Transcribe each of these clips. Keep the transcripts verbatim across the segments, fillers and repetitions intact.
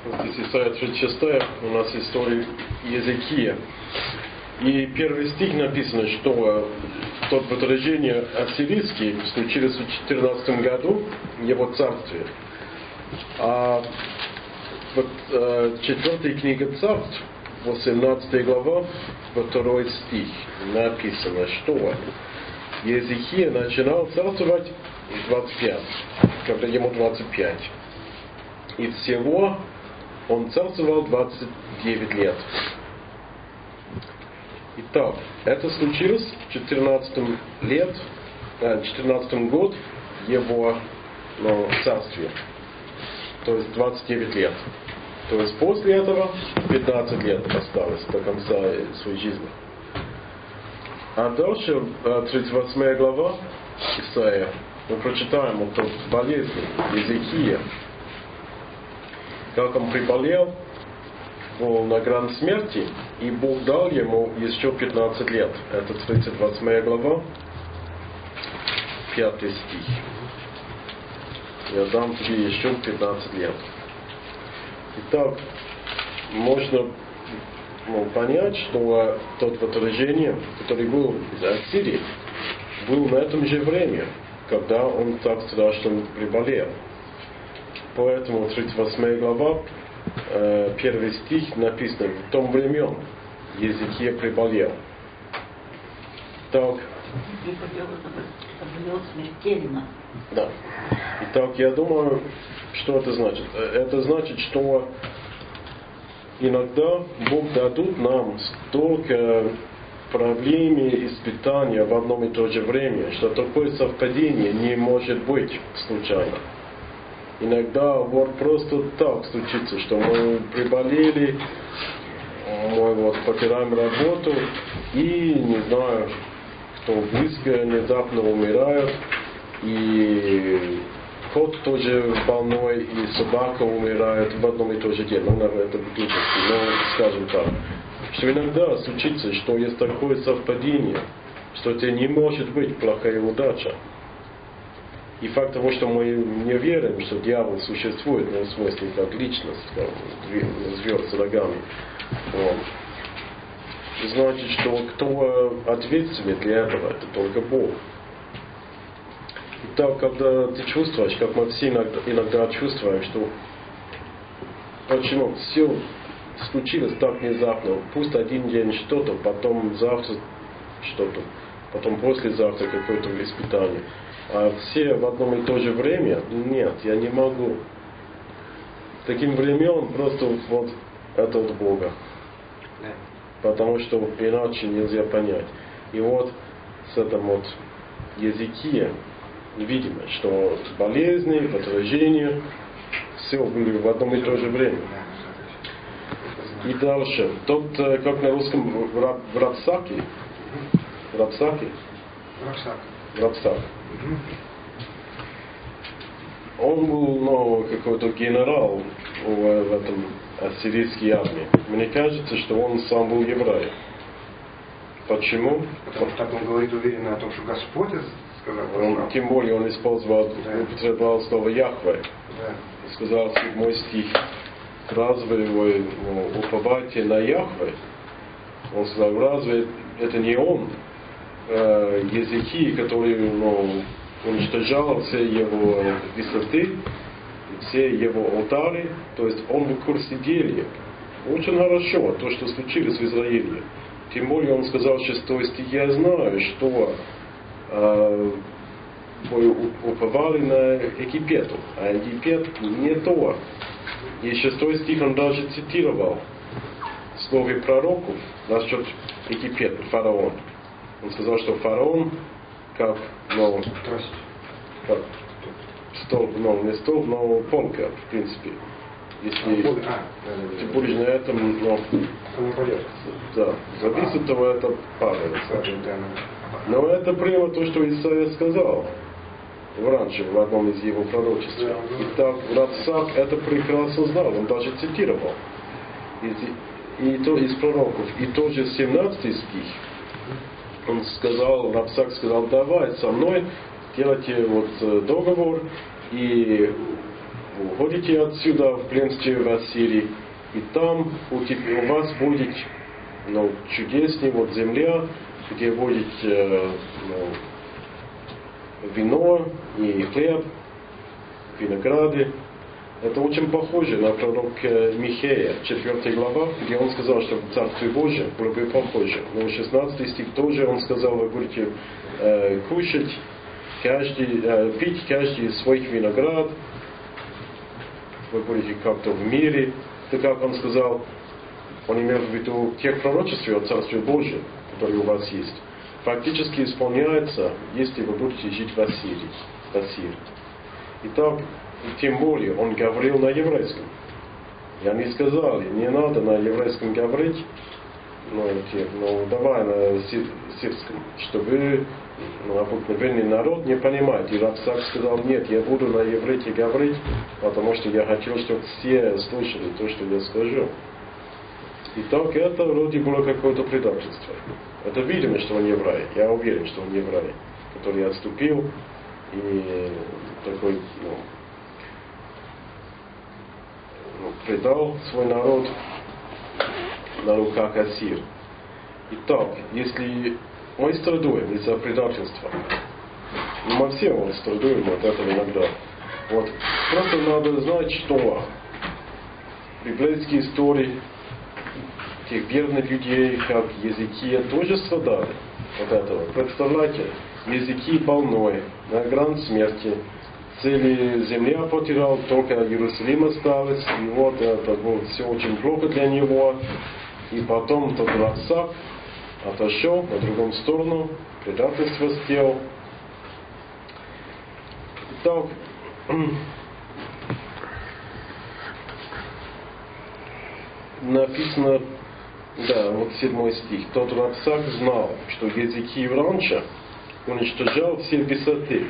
Здесь Исайя тридцать шесть, у нас история Езекия. И первый стих написано, что то поражение ассирийское случилось в четырнадцатом году его царстве. А вот э, четвертая книга Царств, восемнадцатая глава, второй стих, написано, что Езекия начинал царствовать в двадцать пять, когда ему двадцать пять. И всего он царствовал двадцать девять лет. Итак, это случилось в четырнадцатом лет, э, четырнадцатом год его ну, царствия. То есть двадцать девять лет. То есть после этого пятнадцать лет осталось до конца своей жизни. А дальше, тридцать восьмая глава Исаия, мы прочитаем о той болезни Езекия. Как он приболел, был на грани смерти, и Бог дал ему еще пятнадцать лет. Это тридцать восьмая глава, пятый стих. Я дам тебе еще пятнадцать лет. Итак, можно ну, понять, что тот отражение, который был из Ассирии, был на этом же время, когда он так страшно приболел. Поэтому тридцать восьмая глава, э, первый стих написано: в том времен Езекия приболел. Так. Да. Итак, я думаю, что это значит? Это значит, что иногда Бог дадут нам столько проблем и испытаний в одном и то же время, что такое совпадение не может быть случайно. Иногда вот просто так случится, что мы приболели, мы вот потеряем работу, и не знаю, кто близко внезапно умирает, и кот тоже больной, и собака умирает в одном и том же день. Ну, наверное, это глупости, но скажем так, что иногда случится, что есть такое совпадение, что это не может быть плохая удача. И факт того, что мы не верим, что дьявол существует, ну, в смысле, как личность, как зверь с рогами, вот, значит, что кто ответственный для этого, это только Бог. И так, когда ты чувствуешь, как мы все иногда, иногда чувствуем, что почему все случилось так внезапно, пусть один день что-то, потом завтра что-то, потом послезавтра какое-то испытание. А все в одном и то же время, нет, я не могу. Таким временем просто вот это от Бога. Потому что иначе нельзя понять. И вот с этим вот Езекия видимо, что болезни, поражения, все были в одном и то же время. И дальше. Тот, как на русском, в Рапсаке. Рапсаке? Рапсак. Рапсак. Он был, ну, какой-то генерал в, в этом ассирийской армии. Мне кажется, что он сам был еврей. Почему? Потому что так он говорит уверенно о том, что Господь сказал. Он, тем более он использовал, да. употреблял слово Яхве. Да. Сказал седьмой стих: разве вы ну, уповаете на Яхве? Он сказал: разве это не он, э, Езекия, который ну, уничтожал все его высоты, все его алтари, то есть он в курсе дела. Очень хорошо то, что случилось в Израиле. Тем более он сказал, шестой стих: я знаю, что э, вы уповали на Египет, а Египет не то. И шестой стих он даже цитировал в слове пророков насчет Египета, фараон. Он сказал, что фараон как, ну, как столб, ну, не столб, но полка, в принципе. Если а, а, ты будешь на этом, ну, да, зависит от того, это падает. Но это прямо то, что Исаия сказал раньше в одном из его пророчеств. И так Рапсак это прекрасно знал, он даже цитировал и, и то из пророков. И тоже семнадцатый стих он сказал, Рапсак сказал: давай со мной делайте вот договор, и вы уходите отсюда в пленстве в Ассирии, и там у, тебя, у вас будет ну, чудеснее вот земля, где будет э, ну, вино и хлеб, винограды. Это очень похоже на пророка Михея, четвёртая глава, где он сказал, что в Царстве Божьем было бы похоже. Но шестнадцатый стих тоже он сказал, вы будете э, кушать, каждый, э, пить каждый из своих виноград, вы будете как-то в мире. Так как он сказал, он имел в виду тех пророчеств о Царстве Божьем, которые у вас есть, фактически исполняется, если вы будете жить в Ассирии. В Ассирии. Итак, тем более он говорил на еврейском. И они сказали, не надо на еврейском говорить, ну, те, ну давай на сирском, чтобы ну, обыкновенный народ не понимает. И Равсак сказал, нет, я буду на еврейке говорить, потому что я хотел, чтобы все слышали то, что я скажу. Итак, это вроде было какое-то предательство. Это видно, что он еврей. Я уверен, что он еврей, который отступил и такой, ну, ну, предал свой народ на руках Ассир. Итак, если мы страдуем из-за предательства, и мы все вот страдуем от этого иногда, вот, просто надо знать, что библейские истории тех верных людей, как Езекия, тоже страдали от этого. Представляете, Езекия больной, на грани смерти, цели земля потерял, только Иерусалим осталось, и вот это было все очень плохо для него. И потом тот Равсак отошел на другую сторону, предательство сделал. Итак, написано, да, вот седьмой стих. Тот Равсак знал, что Езекия раньше уничтожал все высоты.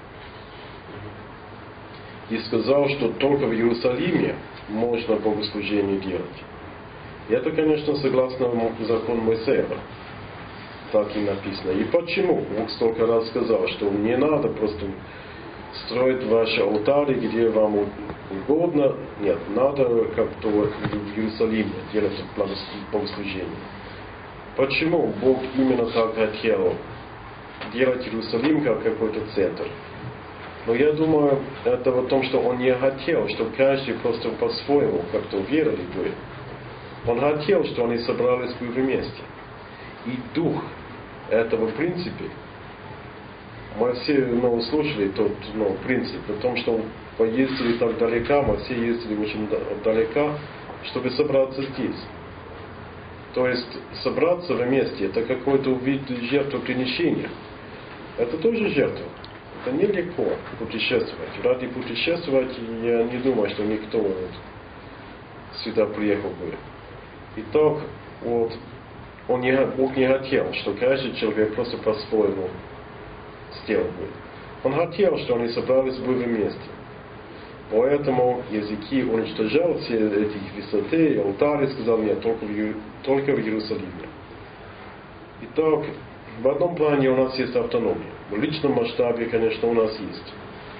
И сказал, что только в Иерусалиме можно богослужение делать. И это, конечно, согласно закону Моисея. Так и написано. И почему? Бог столько раз сказал, что не надо просто строить ваши алтари, где вам угодно. Нет, надо как-то в Иерусалиме делать богослужение. Почему Бог именно так хотел делать Иерусалим как какой-то центр? Но я думаю, это в том, что Он не хотел, чтобы каждый просто по-своему как-то верили бы. Он хотел, что они собрались бы вместе. И дух этого в принципе, мы все ну, слушали тот ну, принцип, о том, что поездили так далеко, мы все ездили очень далеко, чтобы собраться здесь. То есть собраться вместе, это какой-то вид жертвоприношения. Это тоже жертва. Это нелегко путешествовать. Ради путешествовать я не думаю, что никто вот сюда приехал бы. Итак, вот, он не, Бог не хотел, что каждый человек просто по-своему сделал бы. Он хотел, что они собрались бы вместе. Поэтому Езекия уничтожал все эти высоты и алтари, сказал, нет, только в, только в Иерусалиме. Итак, в одном плане у нас есть автономия. В личном масштабе, конечно, у нас есть.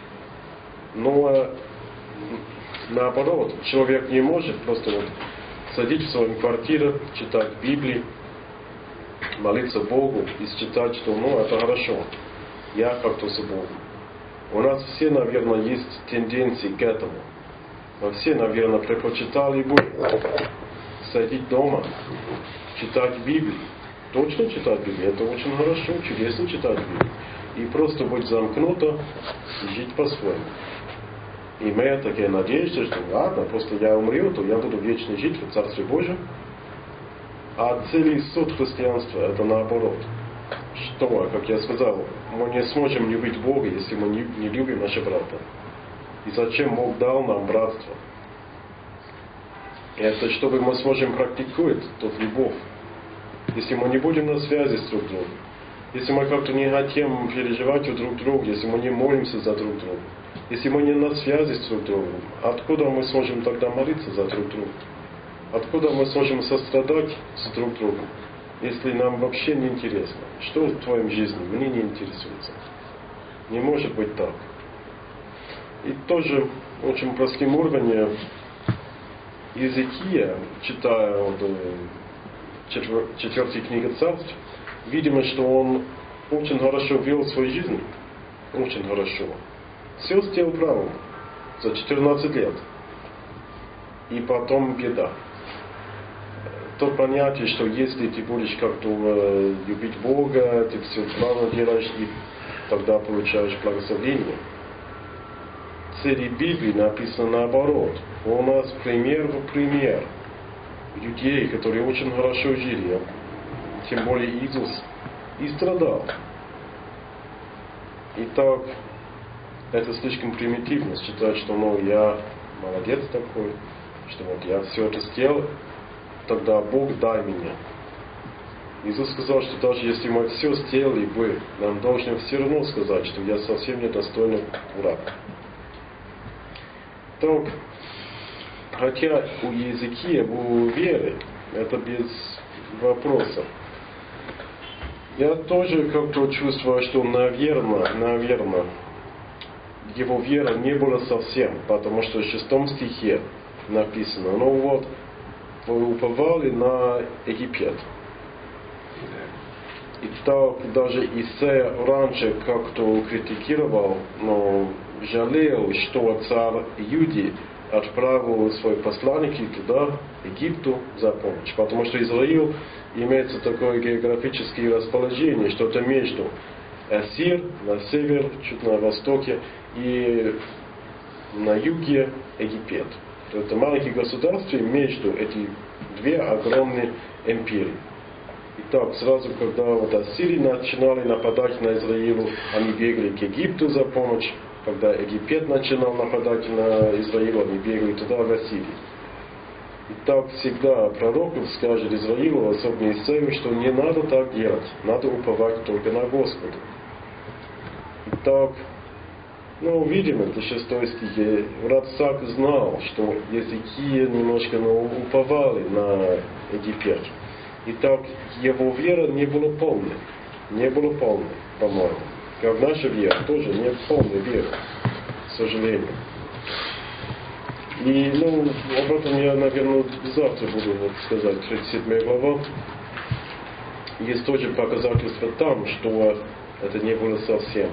Но наоборот, человек не может просто вот садить в своем квартире, читать Библию, молиться Богу и считать, что ну это хорошо. Я как-то с Богом. У нас все, наверное, есть тенденции к этому. Мы все, наверное, предпочитали бы сидеть дома, читать Библию. Точно читать Библию. Это очень хорошо, чудесно читать Библию. И просто быть замкнуто и жить по-своему. Имея такие надежды, что ладно, просто я умру, то я буду вечно жить в Царстве Божьем. А целый суд христианства это наоборот. Что, как я сказал, мы не сможем любить Бога, если мы не, не любим нашего брата. И зачем Бог дал нам братство? Это чтобы мы сможем практиковать тот любовь. Если мы не будем на связи с друг другом, если мы как-то не хотим переживать друг друга, если мы не молимся за друг друга, если мы не на связи с друг другом, откуда мы сможем тогда молиться за друг друга? Откуда мы сможем сострадать с друг другом, если нам вообще не интересно? Что в твоей жизни мне не интересуется? Не может быть так. И тоже очень простым уровне Иезекия, читая вот, четвер, четвертую книгу Царств, видимо, что он очень хорошо вел свою жизнь. Очень хорошо. Все сделал правильно. За четырнадцать лет. И потом беда. То понятие, что если ты будешь как-то э, любить Бога, ты все правильно делаешь, и тогда получаешь благословение. В цели Библии написано наоборот. У нас пример в пример людей, которые очень хорошо жили. Тем более Иисус и страдал. Итак, это слишком примитивно считать, что ну я молодец такой, что вот я все это сделал, тогда Бог дай меня. Иисус сказал, что даже если мы все сделали бы, нам должны все равно сказать, что я совсем недостойный враг. Так, хотя у Иезекия был веры, это без вопросов. Я тоже как-то чувствую, что, наверное, наверное, его вера не была совсем, потому что в шестом стихе написано, ну вот, вы уповали на Египет. И так даже Исаия раньше как-то критиковал, но жалел, что царь Иуды отправил своих посланников туда, Египту, за помощь. Потому что Израиль имеется такое географическое расположение, что это между Ассир на север, чуть на востоке, и на юге Египет. Это маленькие государства между эти две огромные империи. Итак, сразу, когда вот Ассирии начинали нападать на Израиль, они бегали к Египту за помощь. Когда Египет начинал нападать на Израиль, они бегали туда, в Ассирию. И так всегда пророк скажет Израилу, особенно Исаию, что не надо так делать, надо уповать только на Господа. Итак, ну, видимо, это шестой стихе. Рабсак знал, что Иезекия немножко ну, уповали на Египет. Итак, его вера не была полной. Не была полной, по-моему. Как наша вера, тоже не полная вера, к сожалению. И, ну, об этом я, наверное, завтра буду вот, сказать, тридцать седьмая глава. Есть тоже показательства там, что это не было совсем.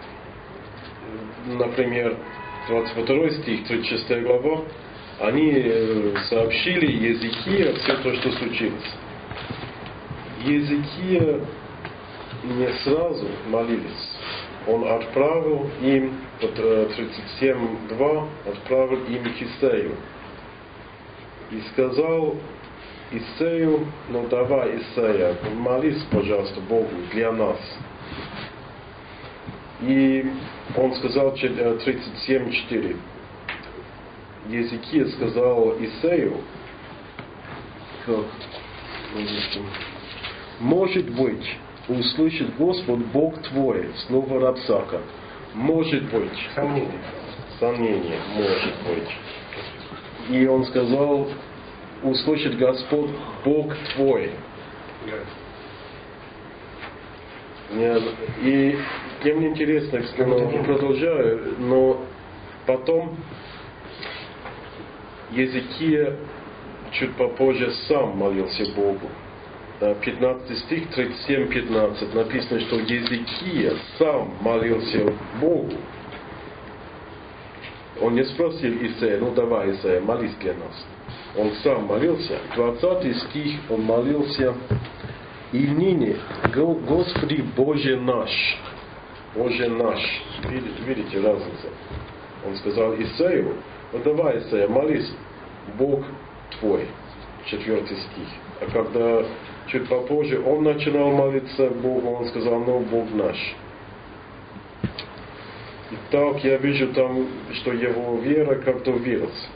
Например, двадцать второй стих, тридцать шестая глава, они сообщили Иезекия все то, что случилось. Иезекия не сразу молились. Он отправил им, тридцать семь два, отправил им к Исею. И сказал Исею, ну давай, Исея, молись, пожалуйста, Богу для нас. И он сказал тридцать семь четыре. Иезекия сказал Исею, как, может быть, услышит Господь Бог твой, слово Рабсака. Может быть. Сомнение. Сомнение, может быть. И он сказал, услышит Господь Бог твой. Нет. И мне интересно, я продолжаю, но потом Иезекия чуть попозже сам молился Богу. пятнадцатый стих, тридцать семь пятнадцать, написано, что Иезекия сам молился Богу. Он не спросил Исея, ну давай, Исея, молись для нас. Он сам молился. двадцатый стих, он молился, и ныне, Господи Боже наш, Боже наш. Видите, видите разницу? Он сказал Исею, ну давай, Исея, молись, Бог твой. Четвертый стих. А когда чуть попозже он начинал молиться Богу, он сказал, ну, Бог наш. Итак, я вижу там, что его вера как-то вирус.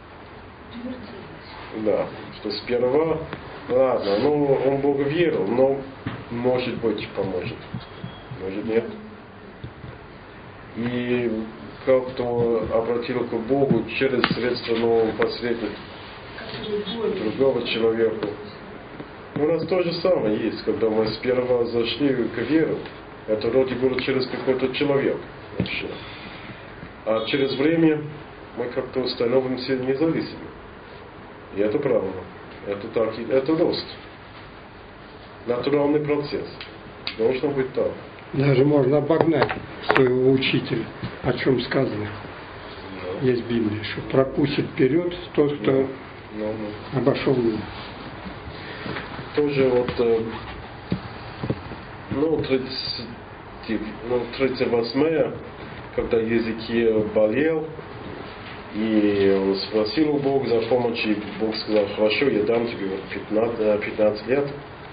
Да, что сперва, ладно, ну, он Богу верил, но, может быть, поможет. Может, нет. И как-то обратил к Богу через средства нового посредника, другого человека. У нас то же самое есть, когда мы сперва зашли к веру, это вроде было через какой-то человек вообще. А через время мы как-то становимся независимыми. И это правильно. Это так, это рост. Натуральный процесс. Должно быть так. Даже можно обогнать своего учителя, о чем сказано. No. Есть Библия, что пропустит вперед тот, кто no. No, no. обошел его. Тоже вот, ну, тридцать, ну, тридцать восьмая, когда Езекия болел, и он спросил у Бога за помощь, и Бог сказал: хорошо, я дам тебе пятнадцать, пятнадцать лет.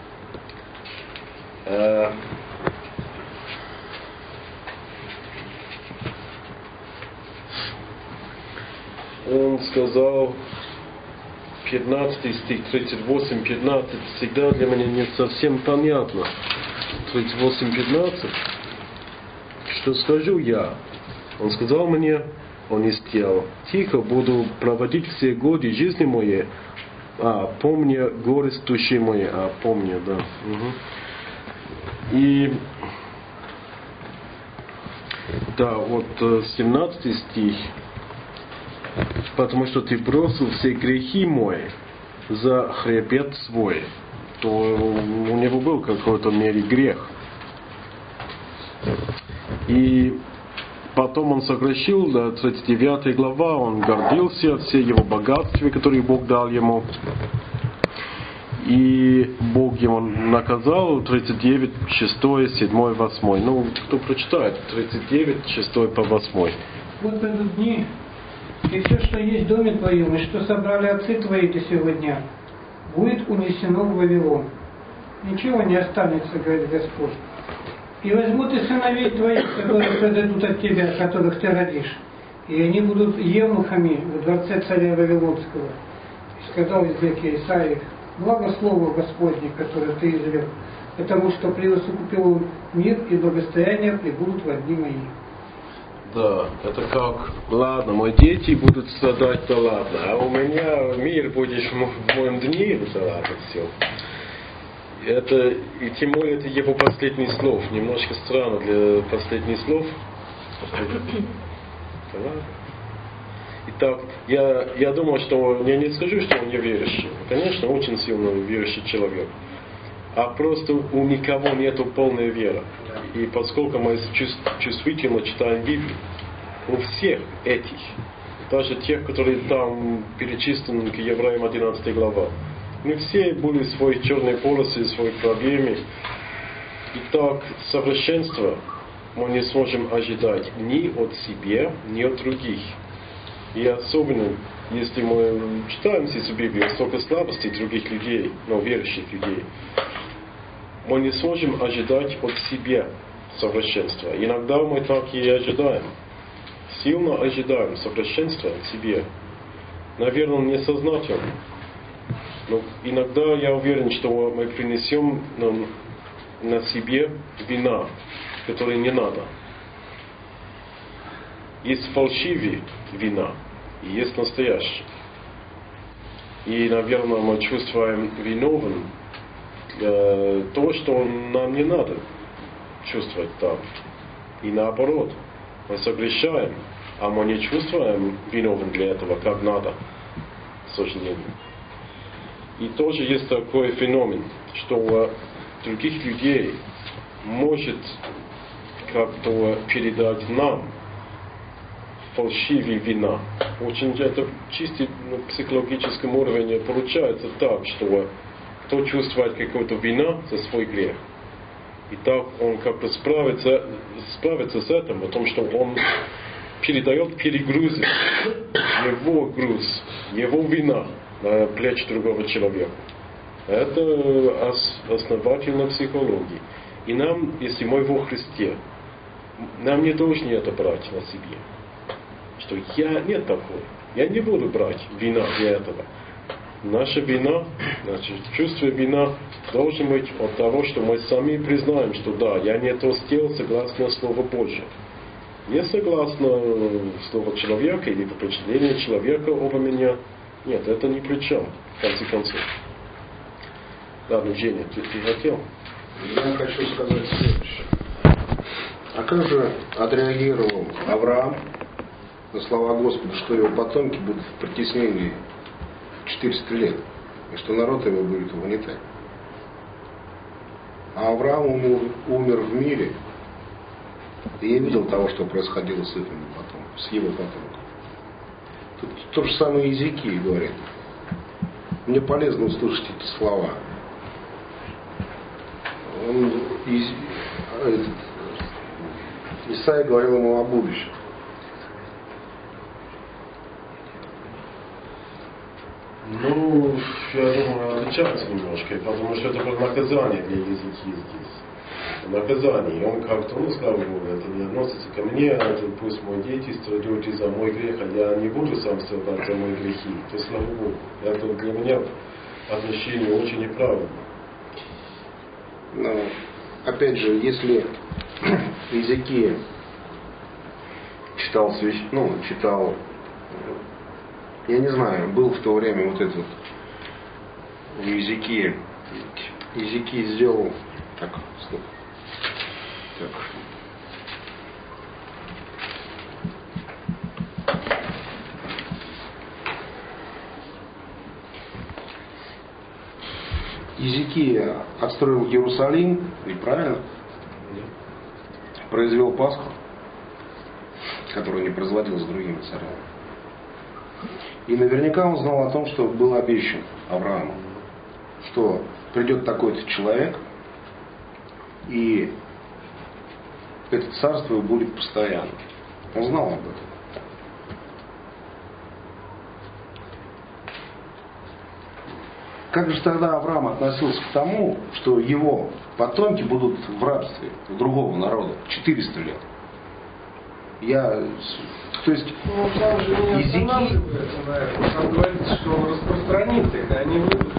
Он сказал, пятнадцатый стих, тридцать восемь пятнадцать, всегда для меня не совсем понятно. тридцать восемь пятнадцать, что скажу я? Он сказал мне, он из тела: тихо буду проводить все годы жизни моей, а помня горесть души моей, а помня, да. Угу. И да, вот семнадцатый стих. Потому что ты бросил все грехи мои за хребет свой. То у него был какой-то мере грех. И потом он согрешил, да, тридцать девятая глава, он гордился все его богатства, которые Бог дал ему. И Бог его наказал, тридцать девять, шестой, седьмой, восьмой. Ну, кто прочитает, тридцать девять, шестой по восьмой. Вот придут дни, и все, что есть в доме твоем, и что собрали отцы твои до сего дня, будет унесено в Вавилон. Ничего не останется, говорит Господь. И возьмут и сыновей твоих, которые произойдут от тебя, которых ты родишь, и они будут евнухами в дворце царя Вавилонского. И сказал Езекия Исаии: благо слово Господне, которое ты изрек, потому что превосукупил мир и благостояние прибудут во дни мои. Да, это как, ладно, мои дети будут страдать, да ладно, а у меня мир будешь в моем дне, да ладно, все. Это, и тем более это его последний слов, немножко странно для последних слов. Да ладно. Итак, я, я думаю, что, я не скажу, что он не верующий. Конечно, очень сильно верующий человек. А просто у никого нету полной веры. И поскольку мы чувствительно читаем Библию, у всех этих, даже тех, которые там перечислены к Евреям одиннадцатой глава, не все были свои черные полосы, свои проблемы. Итак, совершенство мы не сможем ожидать ни от себя, ни от других. И особенно, если мы читаем здесь в Библии столько слабостей других людей, но верующих людей, мы не сможем ожидать от себя совершенства. Иногда мы так и ожидаем. Сильно ожидаем совершенства от себя. Наверное, несознательно. Но иногда я уверен, что мы принесем нам на себе вина, которой не надо. Есть фальшивые вина, и есть настоящие. И, наверное, мы чувствуем виновным э, то, что нам не надо чувствовать там. И наоборот, мы согрешаем, а мы не чувствуем виновным для этого, как надо, к сожалению. И тоже есть такой феномен, что других людей может как-то передать нам фальшивые вина. Очень это чисто на психологическом уровне получается так, что кто чувствует какую-то вину за свой грех, и так он как-то справится, справится с этим, потому что он передает перегрузы, его груз, его вина на плечи другого человека. Это основательно психологии. И нам, если мы во Христе, нам не должны это брать на себе. Что я нет такой. Я не буду брать вина для этого. Наша вина, значит, чувство вина должно быть от того, что мы сами признаем, что да, я не то сделал согласно Слову Божьему. Не согласно Слову человека или впечатлению человека обо меня. Нет, это ни при чем, в конце концов. Ладно, Женя, ты, ты хотел? Я хочу сказать следующее. А как же отреагировал Авраам на слова Господа, что его потомки будут в притеснении четыреста лет, и что народ его будет угнетать. А Авраам умер, умер в мире, и я видел того, что происходило с их потом, с его потомком. Тут то же самое Иезекииль говорит. Мне полезно услышать эти слова. Он, из, этот, Исаия говорил ему о будущем. Ну, я думаю, отличается немножко, потому что это было наказание для Иезекииля здесь. Наказание. И он как-то, ну, сказал, это не относится ко мне, это пусть мои дети страдают из-за мой грех, а я не буду сам страдать за мои грехи. То есть, слава Богу, это для меня отношение очень неправильно. Но, опять же, если Иезекииль читал, свящ... ну, читал, я не знаю, был в то время вот этот у Иезекииля. Иезекииль сделал так, стоп. Так. Иезекииль отстроил Иерусалим, ведь правильно? Произвел Пасху, которую не производил с другими царями. И наверняка он знал о том, что был обещан Аврааму, что придет такой-то человек, и это царство будет постоянно. Он знал об этом. Как же тогда Авраам относился к тому, что его потомки будут в рабстве у другого народа четыреста лет? Я, то есть, ну, там же не Иезекииль... останавливается на этом. Там говорится, что он распространит их, и они выйдут